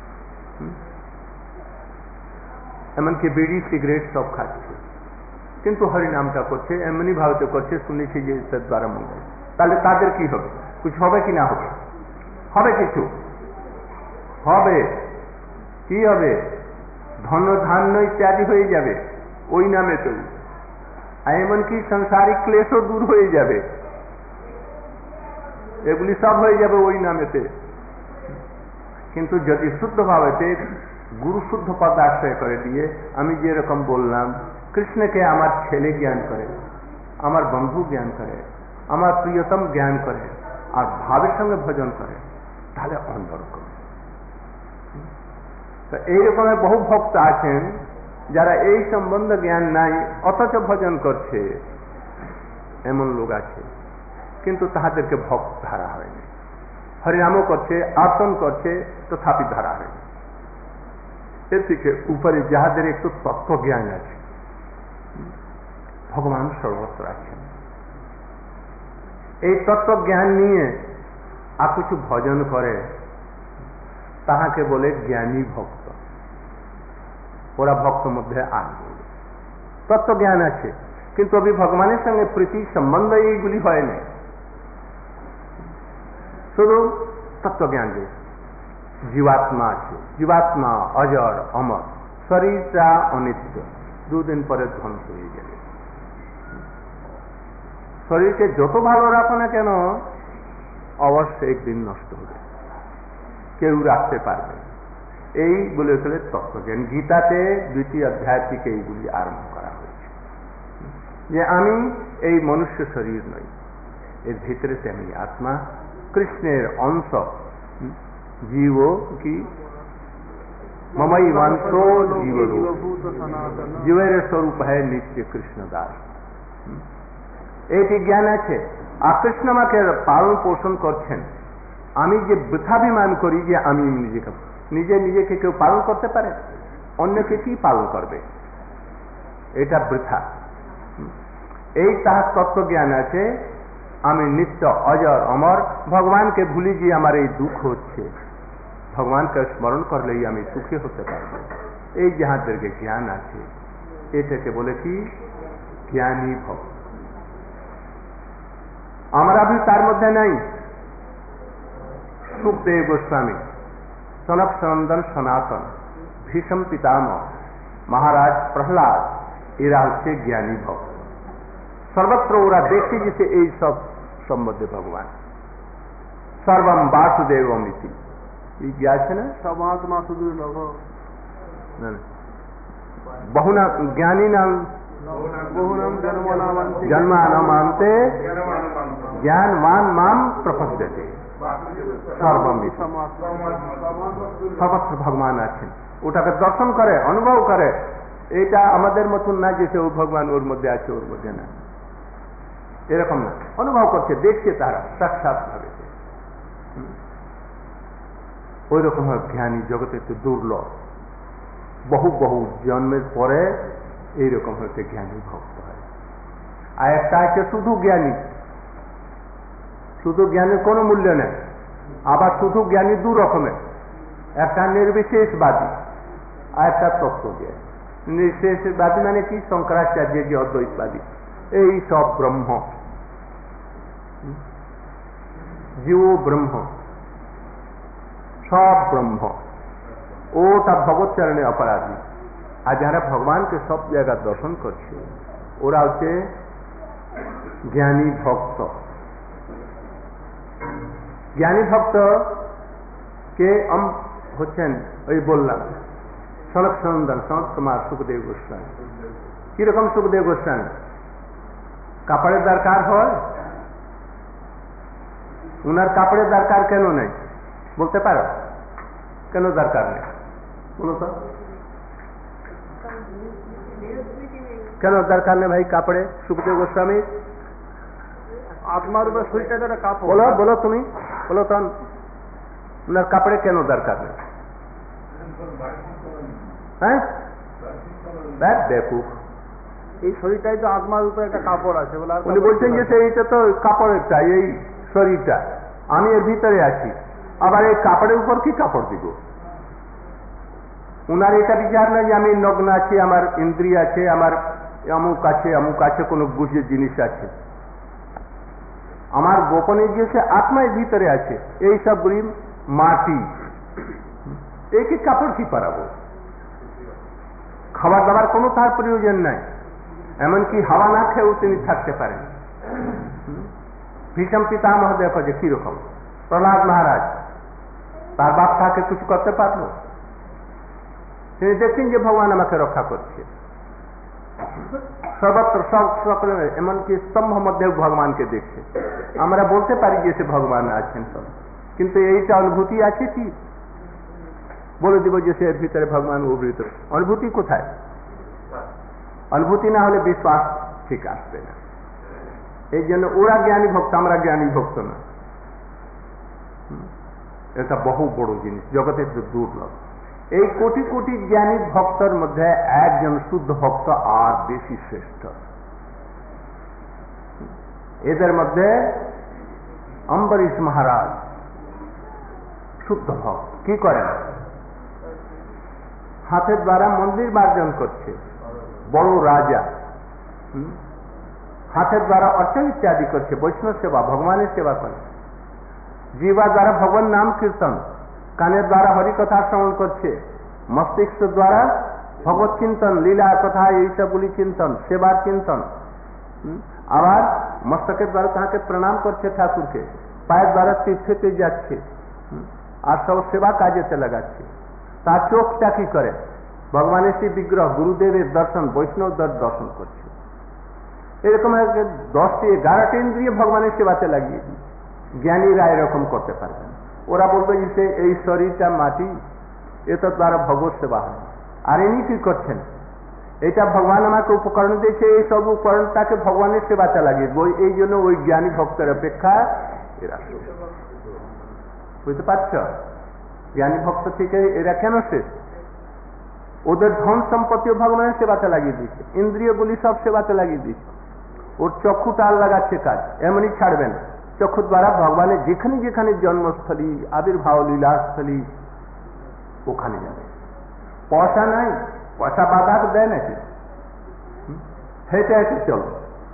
এমনকি বিড়ি সিগারেট সব খাচ্ছে, কিন্তু হরিনামটা করছে, এমনি ভাবে করছে, শুনেছি যে তার দ্বারা মঙ্গল। তাহলে তাদের কি হবে? কিছু হবে কি না হবে? হবে, কিছু হবে। কি হবে? ধন ধান্য ইত্যাদি হয়ে যাবে ওই নামে, তো এমনকি সাংসারিক ক্লেশও দূর হয়ে যাবে, এগুলি সব হয়ে যাবে ওই নামেতে। কিন্তু যদি শুদ্ধ ভাবেতে গুরু শুদ্ধ পদ আশ্রয় করে দিয়ে, আমি যেরকম বললাম, কৃষ্ণকে আমার ছেলে জ্ঞান করে, আমার বন্ধু জ্ঞান করে, আমার প্রিয়তম জ্ঞান করে, আর ভাবের সঙ্গে ভজন করে, তাহলে অন্যরকম। তো এইরকমের বহু ভক্ত আছেন যারা এই সম্বন্ধ জ্ঞান নাই, অথচ ভজন করছে, এমন লোক আছে, কিন্তু তাহাদেরকে ভক্ত ধারা হয়নি। হরিনামও করছে, আর্তন করছে, তথাপি ধারা হয়নি। এর থেকে উপরে যাহাদের একটু তত্ত্ব জ্ঞান আছে, ভগবান সর্বত্র আছেন, এই তত্ত্ব জ্ঞান নিয়ে আর কিছু ভজন করে, তাহাকে বলে জ্ঞানী ভক্ত। ওরা ভক্ত মধ্যে আসবে, তত্ত্ব জ্ঞান আছে, কিন্তু অভি ভগবানের সঙ্গে প্রীতি সম্বন্ধ এইগুলি হয় না, শুধু তত্ত্ব জ্ঞান যে জীবাত্মা আছে, জীবাত্মা অজর অমর, শরীরটা অনিত্য, 2 দিন পরে ধ্বংস হয়ে যাবে। শরীরকে যত ভালো রাখো না কেন, অবশ্যই একদিন নষ্ট হবে, কেউ রাখতে পারবে। এই বলে ফেলে তত্ত্বজ্ঞান। গীতাতে 2টি অধ্যায় থেকে এইগুলি আরম্ভ করা হয়েছে, যে আমি এই মনুষ্য শরীর নই, এর ভিতরে আমি আত্মা, কৃষ্ণের অংশ, জীব কি মমৈবাংশ জীবরূপ, জীবের স্বরূপ হয় নিত্য কৃষ্ণ দাস। এইটি জ্ঞান আছে। আর কৃষ্ণ আমাকে পালন পোষণ করছেন। আমি যে বৃথাভিমান করি যে আমি নিজেকে কেউ পালন করতে পারে, অন্যকে কি পালন করবে, এটা বৃথা। এই তাহার তত্ত্ব জ্ঞান আছে, আমি নিত্য অজর অমর, ভগবানকে ভুলি গিয়ে আমার এই দুঃখ হচ্ছে, ভগবানকে স্মরণ করলেই আমি সুখী হতে পারব। এই যাহাদেরকে জ্ঞান আছে, এটাকে বলে কি জ্ঞানী ভক্ত। আমরা भी তার মধ্যে নাই। সুখদেব গোস্বামী, সনক সনন্দন সনাতন, ভীষম পিতামহ, মহারাজ প্রহ্লাদ, এরা হচ্ছে জ্ঞানী ভক্ত। সর্বত্র ওরা দেখে যেতে এই সব সম্বন্ধে ভগবান সর্বম বাসুদেবম ইতি, এই যে আছে না, সমাত্মা শুধু বহুনা জ্ঞানী নাম জন্মানমান্তে জ্ঞানবান মাম প্রপদ্যতে সর্বমিত, সর্বত্র ভগবান আছেন, ওটাকে দর্শন করে, অনুভব করে। এটা আমাদের মতন না যে ওই ভগবান ওর মধ্যে আছে ওর মধ্যে না, এরকম না। অনুভব করছে, দেখছে তারা সাক্ষাৎ ভাবে। ওই রকম হয় জ্ঞানী জগতে একটু দুর্লভ, বহু বহু জন্মের পরে এইরকম হচ্ছে জ্ঞানী ভক্ত হয়। আর একটা আছে শুধু জ্ঞানী, শুধু জ্ঞানের কোনো মূল্য নেই। আবার শুধু জ্ঞানী দু রকমের, একটা নির্বিশেষবাদী আর একটা তত্ত্বজ্ঞানী। নির্বিশেষবাদী মানে কি? শঙ্করাচার্য যে অদ্বৈতবাদী, এই সব ব্রহ্ম, জীব ব্রহ্ম, সব ব্রহ্ম, ওটা ভগবত চরণে অপরাধী। আর যারা ভগবানকে সব জায়গায় দর্শন করছে ওরা হচ্ছে জ্ঞানী ভক্ত। জ্ঞানী ভক্ত কে হচ্ছেন ওই বললাম সনক সনন্দন, সনত কুমার, সুখদেব গোস্বামী। কিরকম সুখদেব গোস্বামী? কাপড়ের দরকার হয়, উনার কাপড়ের দরকার কেন নেই বলতে পারো? কেন দরকার নেই বলো তো? কেন দরকার নেই ভাই কাপড়ে সুখদেব গোস্বামী? আত্মার উপরে শরীরটা একটা কাপড়। বলো বলো, তুমি বলো তো, উনার কাপড়ে কেন দরকার নেই? হ্যাঁ, দেখো এই শরীরটাই তো আত্মার উপরে একটা কাপড় আছে বলে। উনি বলছেন যে এইটা তো কাপড়েরটা, এই শরীরটা, আমি এর ভিতরে আছি, আবার এই কাপড়ের উপর কি কাপড় দিব? উনার এটা বিচার না যে আমি নগ্ন আছি, আমার ইন্দ্রিয় আছে, আমার অমুক আছে অমুক আছে, কোনো গুজের জিনিস আছে। আমার গোপনে যে আত্মার ভিতরে আছে, এই সবগুলি মাটি, একে কাপড় কি পারাবো? খাবার দাবার কোনো তার প্রয়োজন নাই, এমনকি হাওয়া না খেয়েও তিনি থাকতে পারেন। ভীষম পিতামহ দেখো যে কিরকম, প্রহ্লাদ মহারাজ, তার বাপ তাকে কিছু করতে পারলো? তিনি দেখছেন যে ভগবান আমাকে রক্ষা করছে সর্বত্র, সব সকলে, এমনকি স্তম্ভ মধ্যেও ভগবানকে দেখছে। আমরা বলতে পারি যে সে ভগবান আছেন সব, কিন্তু এইটা অনুভূতি আছে কি? বলে দিব যে সে এর ভিতরে ভগবান, ও ভিতরে অনুভূতি কোথায়? অনুভূতি না হলে বিশ্বাস ঠিক আসবে না। এই জন্য ওরা জ্ঞানী ভক্ত, আমরা জ্ঞানী ভক্ত না। এটা বহু বড় জিনিস, জগতের দুর্লভ। এই কোটি কোটি জ্ঞানী ভক্তের মধ্যে একজন শুদ্ধ ভক্ত আর বেশি শ্রেষ্ঠ। এদের মধ্যে অম্বরীশ মহারাজ শুদ্ধ ভক্ত। কি করেন? হাতের দ্বারা মন্দির মার্জন করছে, বড় রাজা। হাতের দ্বারা অর্চন ইত্যাদি করছে, বৈষ্ণব সেবা, ভগবানের সেবা করে। জিহ্বা দ্বারা ভগবান নাম কীর্তন, কানের দ্বারা হরিকথা শ্রবণ করছে, মস্তিষ্ক দ্বারা ভগবত চিন্তন, লীলা কথা এইসবগুলি চিন্তন, সেবার চিন্তন। আবার মস্তকের দ্বারা তাহাকে প্রণাম করছে ঠাকুরকে, পায়ের দ্বারা তীর্থে যাচ্ছে, আর সব সেবা কাজেতে লাগাচ্ছে। তার চোখটা কি করে? ভগবানের সেই বিগ্রহ, গুরুদেবের দর্শন, বৈষ্ণবদের দর্শন করছে। এরকম 10টি 11টি ইন্দ্রিয় ভগবানের সেবাতে লাগিয়ে দিই। জ্ঞানীরা এরকম করতে পারবেন। ওরা বলবে যে এই শরীরটা মাটি, এটা দ্বারা ভগবত সেবা হয়। আর ইনি কি করছেন? এটা ভগবান আমাকে উপকরণ দিয়েছে, এই সব উপকরণটাকে ভগবানের সেবাতে লাগিয়ে বই। এই জন্য ওই জ্ঞানী ভক্তের অপেক্ষা এরা, বুঝতে পারছ? জ্ঞানী ভক্ত থেকে এরা কেন শেষ? ওদের ধন সম্পত্তিও ভগবানের সেবাতে লাগিয়ে দিচ্ছে, ইন্দ্রিয়গুলি সব সেবাতে লাগিয়ে দিচ্ছে। ওর চক্ষুটা লাগাচ্ছে কাজ, এমনই ছাড়বেন। চক্ষু দ্বারা ভগবানের যেখানে যেখানে জন্মস্থলী, আবির্ভাব লীলাস্থলী, ওখানে যাবে। পয়সা নাই, পয়সা বাধা দেয় নাকি? হেঁটে হেঁটে চলো,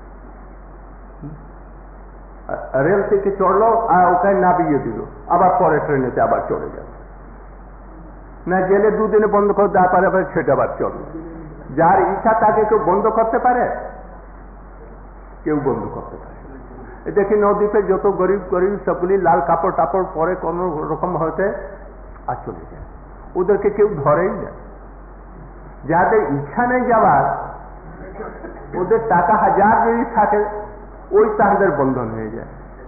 রেল থেকে চড়লো আর ওখানে নামিয়ে দিল, আবার পরে ট্রেনেতে আবার চলে যাবে না। জেলে দুদিনে বন্ধ করে দেওয়া পারে, আবার সেটা আবার চলবে। যার ইচ্ছা তাকে কেউ বন্ধ করতে পারে? কেউ বন্ধ করতে পারে। দেখি নদীতে যত গরিব গরিব সবগুলি লাল কাপড় টাপড় পরে কোন রকম হতে আর চলে যায়, ওদেরকে কেউ ধরেই না। যাদের ইচ্ছা নেই যাওয়ার, ওদের টাকা হাজার যদি থাকে, ওই তাদের বন্ধন হয়ে যায়।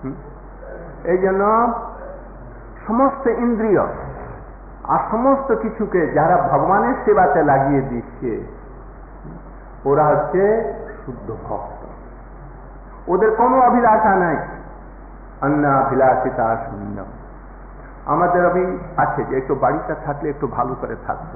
এই জন্য সমস্ত ইন্দ্রিয় আর সমস্ত কিছুকে যারা ভগবানের সেবাতে লাগিয়ে দিচ্ছে ওরা হচ্ছে শুদ্ধ ভক্ত। ওদের কোনো অভিলাষা নাই, অন্নাভিলাষিতা শূন্যম। আমাদের আছে যে একটু বাড়িটা থাকলে একটু ভালো করে থাকবে,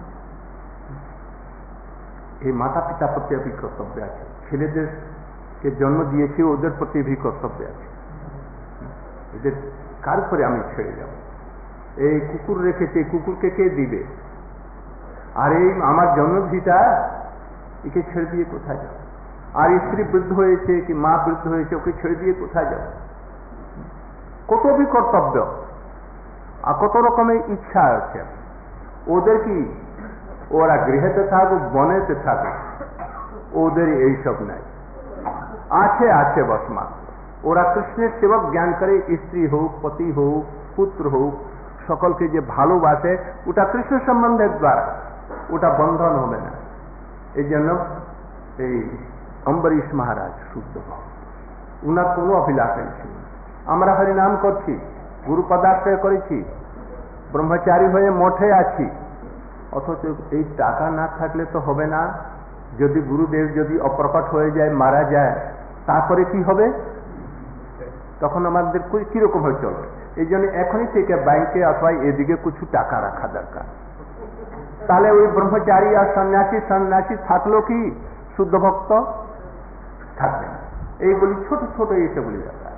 এই মাতা পিতা প্রতি কর্তব্য আছে, ছেলেদেরকে জন্ম দিয়েছি ওদের প্রতি কর্তব্য আছে। এদের কার উপরে আমি ছেড়ে যাব? এই কুকুর রেখেছে, কুকুরকে কে দিবে? আর এই আমার জন্মভিটা একে ছেড়ে দিয়ে কোথায় যাব? আর স্ত্রী বৃদ্ধ হয়েছে কি মা বৃদ্ধ হয়েছে, ওকে ছেড়ে দিয়ে কোথায় যাব? কত কর্তব্য আর কত রকমের ইচ্ছা আছে ওদের। কি ওরা গৃহেতে থাকুক বনেতে থাকুক, ওদের এইসব নাই। আছে বস মাত্র ওরা কৃষ্ণের সেবক জ্ঞান করে, স্ত্রী হোক পতি হোক পুত্র হোক সকলকে যে ভালোবাসে, ওটা কৃষ্ণ সম্বন্ধের দ্বারা, ওটা বন্ধন হবে না। এই জন্য এই অম্বরীশ মহারাজ শুদ্ধ ভক্ত, উনার কোনো অভিলাষা ছিল। আমরা হরিনাম করছি, গুরু পদাশ্রয় করেছি, ব্রহ্মচারী হয়ে মঠে আছি, অথচ এই টাকা না থাকলে তো হবে না। যদি গুরুদেব যদি অপ্রকট হয়ে যায়, মারা যায়, তারপরে কি হবে? তখন আমাদের কিরকম হয়ে চলবে? এই জন্য এখনই থেকে ব্যাংকে অথবা এদিকে কিছু টাকা রাখা দরকার। তাহলে ওই ব্রহ্মচারী আর সন্ন্যাসী থাকলো কি শুদ্ধ ভক্ত? থাকবে না। এইগুলি ছোট ছোট এইসবগুলি ব্যাপার।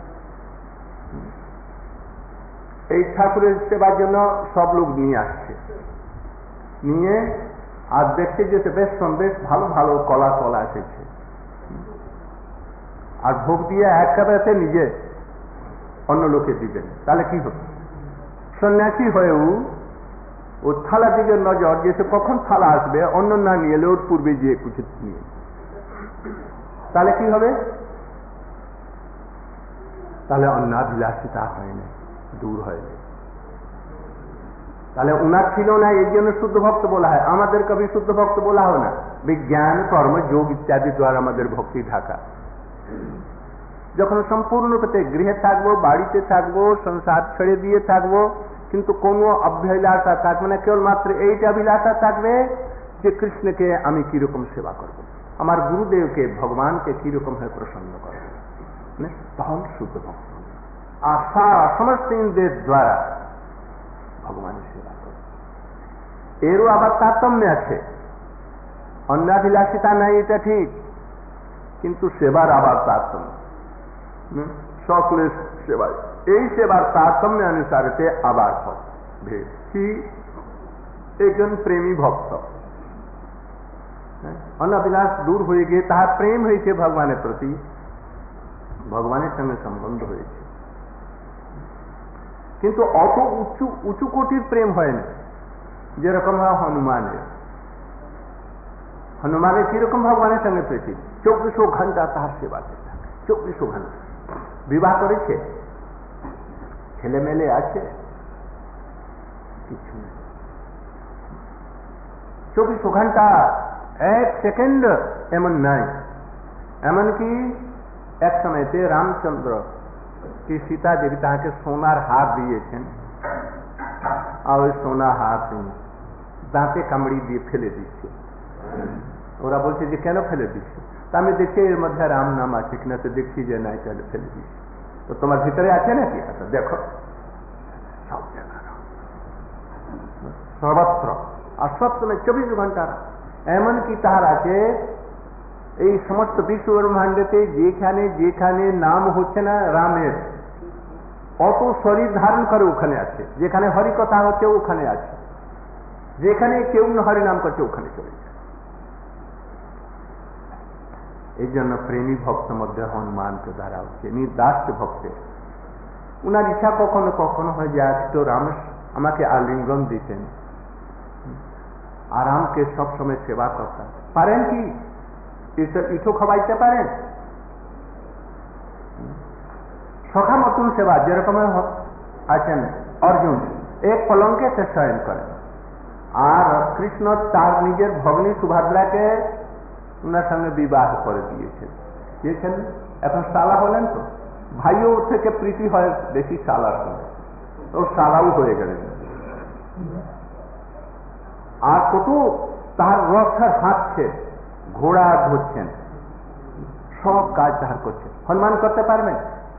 এই ঠাকুরের সেবার জন্য সব লোক নিয়ে আসছে, নিয়ে আর দেখছে যে বেশ ভালো ভালো কলা এসেছে, আর ভোগ দিয়ে একেবারে নিজে অন্য লোকে দিবেন। তাহলে কি হবে? সন্ন্যাসী হয়েও ও থালা দিকে নজর, যে কখন থালা আসবে, অন্য না নিয়ে এলে ওর পূর্বে গিয়ে কিছু নিয়ে, তাহলে কি হবে? তাহলে অন্নাভিলাষিতা হয় না, দূর হয় না। তাহলে উনার ছিল না, এই জন্য শুদ্ধ ভক্ত বলা হয়। আমাদের কবি শুদ্ধ ভক্ত বলা হয় না, বিজ্ঞান কর্ম যোগ ইত্যাদি দ্বারা আমাদের ভক্তি ঢাকা। যখন সম্পূর্ণরূপে গৃহে থাকবো, বাড়িতে থাকবো, সংসার ছেড়ে দিয়ে থাকবো, কিন্তু কোনো অভিলাষা থাকবে না, কেবলমাত্র এইটা অভিলাষা থাকবে যে কৃষ্ণকে আমি কিরকম সেবা করব, আমার গুরুদেবকে ভগবানকে কিরকম হয়ে প্রসন্ন করব, তখন শুদ্ধ ভক্ত। আর সমস্ত ইন্দ্রিয়ের দ্বারা ভগবানের সেবা করবে। এরও আবার তারতম্য আছে। অন্নাভিলাষিতা নাই, এটা ঠিক, কিন্তু সেবার আবার তারতম্য। সকলের সেবায় এই সেবার তারতম্য অনুসারে আবার ভেদ কি? একজন প্রেমী ভক্ত, অনাভিলাষ দূর হয়ে গিয়ে তাহার প্রেম হয়েছে ভগবানের প্রতি, ভগবানের সঙ্গে সম্বন্ধ হয়েছে, কিন্তু অত উঁচু কোটির প্রেম হয় না যেরকম হয় হনুমানের কিরকম ভগবানের সঙ্গে প্রীতি, 24 ঘন্টা তাহার সেবাতে থাকে, 24 ঘন্টা। বিবাহ করেছে, ছেলে মেলে আছে, কিছু নেই, 24 ঘন্টা, এক সেকেন্ড এমন নাই। এমনকি এক সময়তে রামচন্দ্র কি সীতা দেবী তাহাকে সোনার হার দিয়েছেন, আর ওই সোনা হার তিনি দাঁতে কামড়ি দিয়ে ফেলে দিচ্ছে। ওরা বলছে যে কেন ফেলে দিচ্ছে? তা আমি দেখছি এর মধ্যে রাম নাম আছে কিনা, তো দেখছি যে নাই, তাহলে ফেলে দিচ্ছি। তো তোমার ভিতরে আছে নাকি? আচ্ছা দেখো, সব জায়গা সর্বত্র, আর সব সময় 24 ঘন্টা। এমনকি তাহার আছে এই সমস্ত বিশ্ব ব্রহ্মাণ্ডেতে যেখানে যেখানে নাম হচ্ছে না রামের, অত শরীর ধারণ করে ওখানে আছে, যেখানে হরি কথা হচ্ছে ওখানে আছে, যেখানে কেউ হরি নাম করছে ওখানে চলে যায়। এই জন্য প্রেমী ভক্ত মধ্যে হনুমানকে দ্বারা হচ্ছে নির্দাস ভক্তের। উনার ইচ্ছা কখনো কখনো হয় যে তো রাম আমাকে আলিঙ্গন দিতেন, আরামকে সবসময় সেবা করতেন। পারেন কি? ইটো খাওয়াইতে পারেন, সখা মতন সেবা, যেরকম আছেন অর্জুন এক পলঙ্কে সে শয়ন করেন, আর কৃষ্ণ তার নিজের ভগ্নী সুভদ্রাকে উনার সঙ্গে বিবাহ করে দিয়েছেন। এখন সালা হলেন তো, ভাইও থেকে প্রীতি হয় বেশি শালার সঙ্গে, তো শালাও হয়ে গেলেন। আর কত তার রক্ষার হাঁটছে, ঘোড়া ধরছেন, সব কাজ তাহার করছেন। হনুমান করতে পারবেন?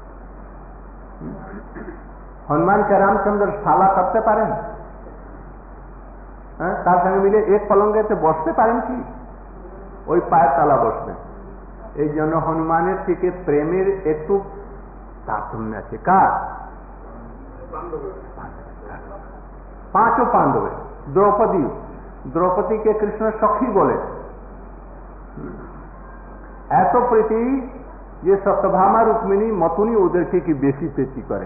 হনুমানকে রামচন্দ্র শালা করতে পারেন? হ্যাঁ, তার সঙ্গে মিলে এক পলঙ্গেতে বসতে পারেন কি? ওই পায়ের তলা বসবেন। এই জন্য হনুমানের থেকে প্রেমের একটু তারতম্য আছে। কার? পাঁচও পাণ্ডবের। দ্রৌপদীকে কৃষ্ণ সখী বলে, এত প্রীতি যে সত্যভামা রুক্মিণী মতনই ওদেরকে কি বেশি প্রীতি করে।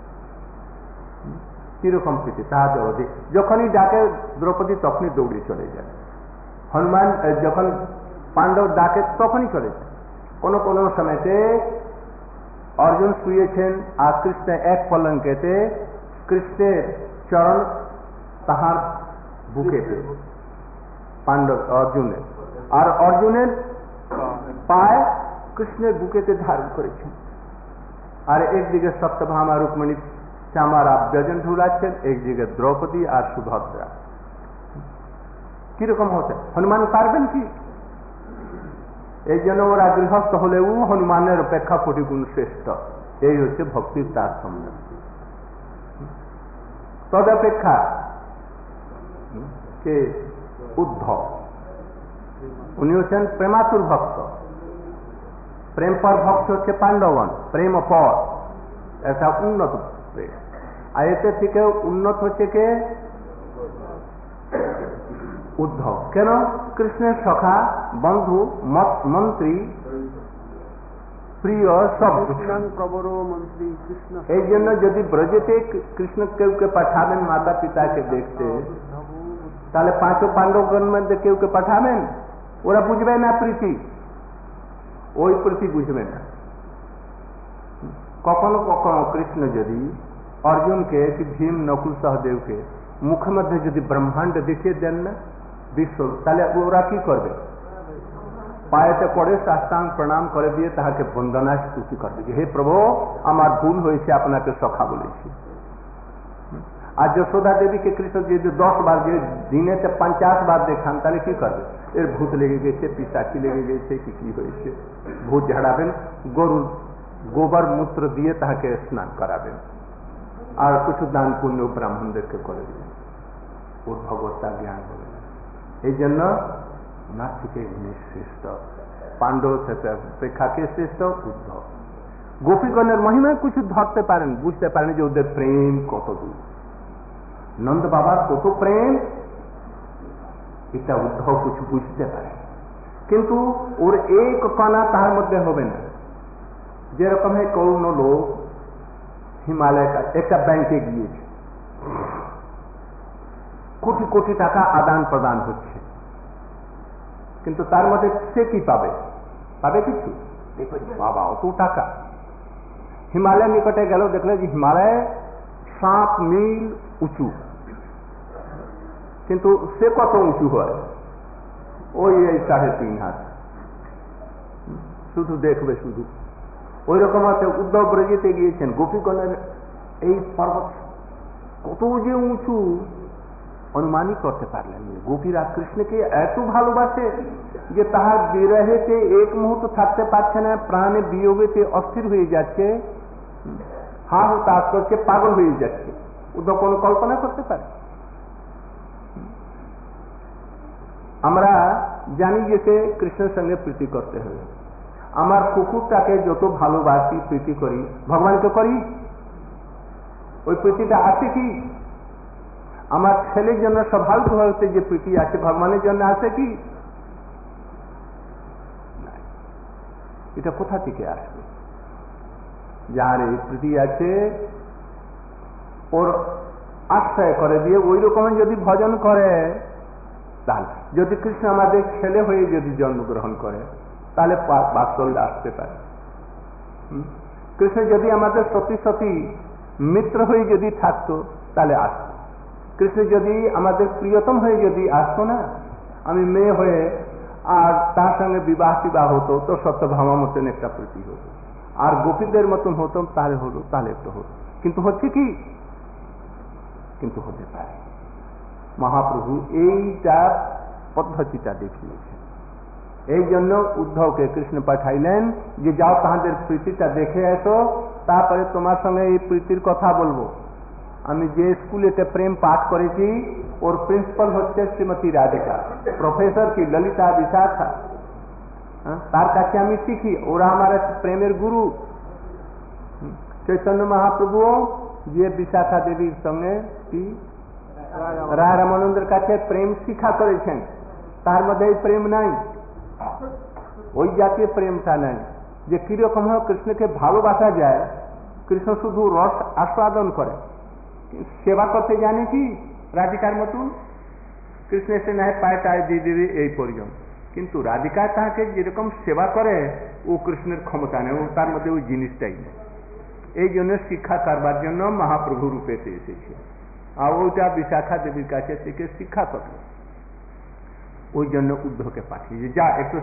কিরকম প্রীতি? তাহাদের অধিক। যখনই ডাকে দ্রৌপদী তখনই দৌড়ে চলে যায়। হনুমান যখন পাণ্ডব ডাকে তখনই চলে যায়। কোনো কোনো সময়তে অর্জুন শুয়েছেন আর কৃষ্ণ এক পলঙ্কেতে, কৃষ্ণের চরণ তাহার বুকেতে, পাণ্ডব অর্জুনের, আর অর্জুনের পায় কৃষ্ণের বুকেতে ধারণ করেছেন। আর একদিকে সত্যভামা রুক্মিণী চামার ব্যজন ঢুলাচ্ছেন, একদিকে দ্রৌপদী আর সুভদ্রা। কিরকম হচ্ছে? হনুমান পারবেন কি? এই জন্য ওরা গৃহস্থ হলেও হনুমানের অপেক্ষা কোটি গুণ শ্রেষ্ঠ। এই হচ্ছে ভক্তির তারতম্য। তদপেক্ষা কে? উদ্ধব, উনি হচ্ছেন প্রেমাতুর ভক্ত। প্রেম পর ভক্ত হচ্ছে পাণ্ডবন, প্রেম পর, একটা উন্নত প্রেম। আর এতে থেকে উন্নত হচ্ছে কে? উদ্ধব। কেন? কৃষ্ণের সখা, বন্ধু, মন্ত্রী, প্রিয়, সব মন্ত্রী কৃষ্ণ। এই জন্য যদি ব্রজেতে কৃষ্ণ কেউকে পাঠাবেন মাতা পিতাকে দেখতে, তাহলে পাঁচও পাণ্ডবগণ মধ্যে কেউকে পাঠাবেন? ওরা বুঝবে না প্রীতি, ওই প্রীতি বুঝবে না। কখনো কখনো কৃষ্ণ যদি অর্জুনকে কি ভীম নকুল সহদেবকে মুখের মধ্যে যদি ব্রহ্মাণ্ড দেখিয়ে দেন না বিশ্ব, তাহলে ওরা কি করবে? পায়েতে পড়ে সাষ্টাঙ্গ প্রণাম করে দিয়ে তাহাকে বন্দনা স্তুতি করবে যে হে প্রভু, আমার ভুল হয়েছে, আপনাকে সখা বলেছি। আর যশোদা দেবীকে কৃষ্ণ যদি 10 বার, যে দিনেতে 50 বার দেখান, তাহলে কি করবে? এর ভূত লেগে গেছে, পিশাচি লেগে গেছে, কি হয়েছে? ভূত ঝাড়াবেন, গরুর গোবর মূত্র দিয়ে তাহাকে স্নান করাবেন, আর কিছু দান পুণ্য ব্রাহ্মণদেরকে করে দেবেন। ওর ভগবত্তা জ্ঞান হবে না। এই জন্য ওনার থেকে ইনি শ্রেষ্ঠ। পাণ্ডব অপেক্ষা কে শ্রেষ্ঠ? উদ্ধব। গোপীগণের মহিমায় কিছু ধরতে পারেন, বুঝতে পারেন যে ওদের প্রেম কত দূর। নন্দ বাবার কত প্রেম, এটা উদ্ধব কিছু বুঝতে পারে, কিন্তু ওর এক কণা তাহার মধ্যে হবে না। যেরকম কোন লোক হিমালয় একটা ব্যাংকে গিয়েছে, কোটি কোটি টাকা আদান প্রদান হচ্ছে, কিন্তু তার মধ্যে সে কি পাবে? পাবে কিছু? দেখবে বাবা অত টাকা। হিমালয়ের নিকটে গেল, দেখলে যে হিমালয় 7 মিল উঁচু, কিন্তু সে কত উঁচু হয়? ওই 3.5 হাত। শুধু দেখবে, শুধু ওই রকম আছে। উদ্ধব ব্রজেতে গিয়েছেন, গোপীগণের এই পর্বত কত যে উঁচু অনুমানই করতে পারলেন। গোপীরা কৃষ্ণকে এত ভালোবাসে যে তাহার বিরহেতে এক মুহূর্ত থাকতে পারছে না, প্রাণে বিয়োগেতে অস্থির হয়ে যাচ্ছে, হা হুতাশ করছে, পাগল হয়ে যাচ্ছে। উদ্ধব কোনো কল্পনা করতে পারে? আমরা জানি যে কৃষ্ণের সঙ্গে প্রীতি করতে হবে। আমার কুকুরটাকে যত ভালোবাসি, প্রীতি করি, ভগবানকে করি। ওই প্রীতিটা আছে কি? আমার ছেলের জন্য স্বাভাবিকভাবে যে প্রীতি আছে, ভগবানের জন্য আছে কি? এটা কোথা থেকে আসবে? যার এই প্রীতি আছে, ওর আশ্রয় করে দিয়ে ওই রকম যদি ভজন করে, তাহলে যদি কৃষ্ণ আমাদের ছেলে হয়ে যদি জন্মগ্রহণ করে, তাহলে বাৎসল্য আসতে পারে। কৃষ্ণ যদি আমাদের সতী সতী মিত্র হয়ে যদি থাকতো, তাহলে আসতো। কৃষ্ণ যদি আমাদের প্রিয়তম হয়ে যদি আসতো না, আমি মেয়ে হয়ে আর তার সঙ্গে বিবাহ হতো, তো সত্যভামা মতন একটা প্রীতি হতো। আর গোপীদের মতন হতাম তাহলে হলো, তাহলে একটু হলো, কিন্তু হচ্ছে কি, কিন্তু হতে পারে। মহাপ্রভু এইটা পদ্ধতিটা দেখিয়েছেন। এই জন্য উদ্ধবকে কৃষ্ণ পাঠাইলেন যে যাও তাহাদের প্রীতিটা দেখে এসো, তারপরে তোমার সঙ্গে এই প্রীতির কথা বলবো। আমি যে স্কুলেতে প্রেম পাঠ করেছি ওর প্রিন্সিপাল হচ্ছে শ্রীমতী রাধিকা, প্রফেসর কি ললিতা বিশাখা, তার কাছে আমি শিখি, ওরা আমার প্রেমের গুরু। চৈতন্য মহাপ্রভু যে বিশাখা দেবীর সঙ্গে কি রায় রামানন্দের কাছে প্রেম শিক্ষা করেছেন, তার মধ্যে এই প্রেম নাই, ওই জাতীয় প্রেমটা নাই যে কিরকম হয় কৃষ্ণকে ভালোবাসা যায়। কৃষ্ণ শুধু রস আস্বাদন করে, সেবা করতে জানে কি রাধিকার মতন? কৃষ্ণ এসে না পায়ে টায় দিয়ে দিবি এই পর্যন্ত, কিন্তু রাধিকা তাকে যেরকম সেবা করে ও কৃষ্ণের ক্ষমতা নেই, ও তার মধ্যে ওই জিনিসটাই নেই। এই জন্য শিক্ষা করবার জন্য মহাপ্রভু রূপেতে এসেছে, আর ওইটা বিশাখা দেবীর কাছে থেকে শিক্ষা করল। ওই জন্য উদ্ধবকে পাঠিয়েছে, যা একটু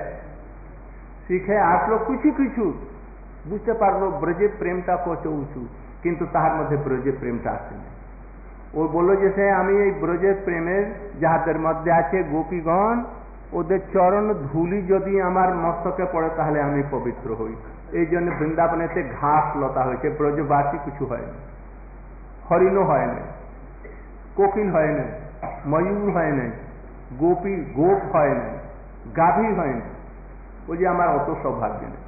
শিখে আসলো, কিছু কিছু বুঝতে পারলো ব্রজের প্রেমটা কত উঁচু, কিন্তু তাহার মধ্যে ব্রজের প্রেমটা আসেনি। ও বললো যে সে আমি এই ব্রজের প্রেমের যাহাদের মধ্যে আছে গোপীগণ, ওদের চরণ ধুলি যদি আমার মস্তকে পড়ে তাহলে আমি পবিত্র হই। এই জন্য বৃন্দাবনেতে ঘাস লতা হয়েছে, ব্রজবাসী কিছু হয়নি, হরিণও হয় না, কোকিল হয় না, ময়ূর হয় না, গোপ হয় না, গাভী হয় না। ওই যে আমার অত সৌভাগ্য নেই,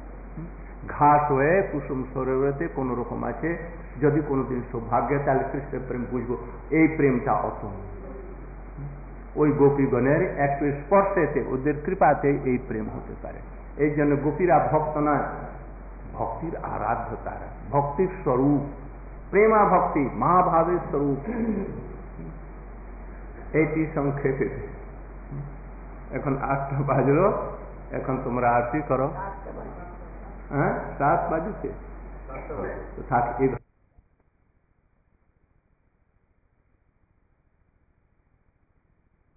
ঘাস হয়ে কুসুম সরোবরেতে কোন রকম আছে, যদি কোনোদিন সৌভাগ্য তাহলে কৃষ্ণের প্রেম বুঝবো। এই প্রেমটা অত ওই গোপীগণের একটু স্পর্শেতে, ওদের কৃপাতে এই প্রেম হতে পারে। এই জন্য গোপীরা ভক্ত নয়, ভক্তির আরাধ্য, তারা ভক্তির স্বরূপ, প্রেমা ভক্তি মহাভাবের স্বরূপ। এইটি সংক্ষেপে। এখন 8টা বাজলো, এখন তোমরা আরতি করো। হ্যাঁ, 7 বাজছে, থাক।